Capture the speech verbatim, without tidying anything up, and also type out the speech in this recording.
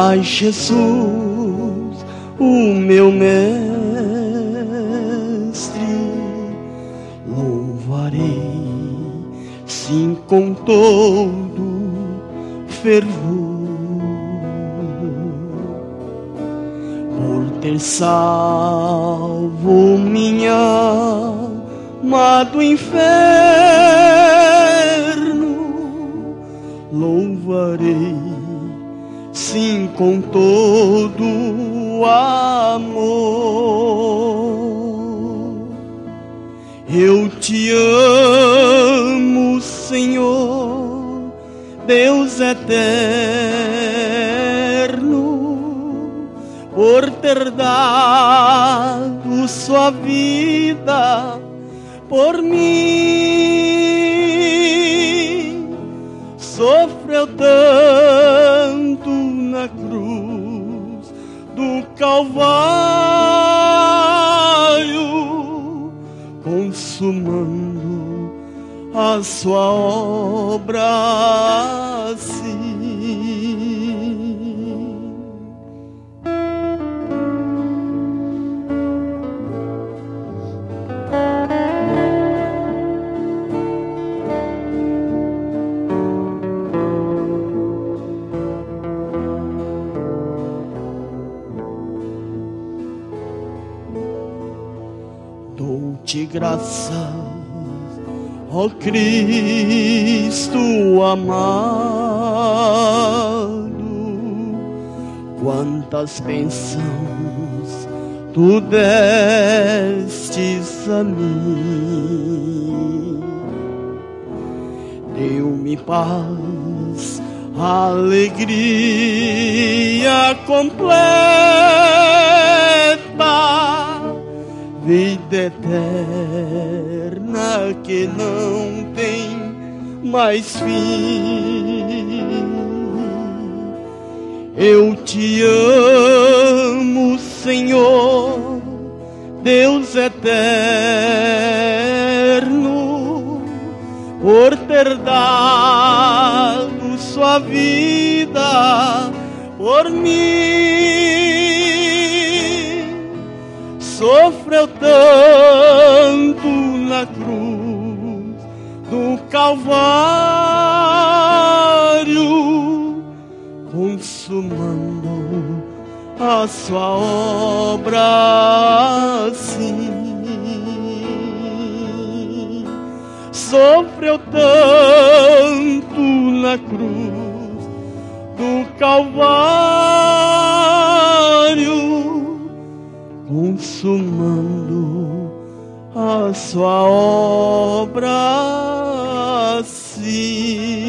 Mas Jesus, o meu mestre, louvarei sim com todo fervor, por ter salvo minha alma do inferno. Louvarei sim com todo amor. Eu te amo, Senhor, Deus eterno, por ter dado sua vida por mim. Sofreu tanto na cruz do Calvário, consumando a sua obra assim. Dou-te graças, ó Cristo amado, quantas bênçãos tu destes a mim. Deu-me paz, alegria completa, vida eterna que não tem mais fim. Eu te amo, Senhor, Deus eterno, por ter dado sua vida por mim. Sofreu tanto na cruz do Calvário, consumando a sua obra assim. Sofreu tanto na cruz do Calvário, consumando a sua obra assim.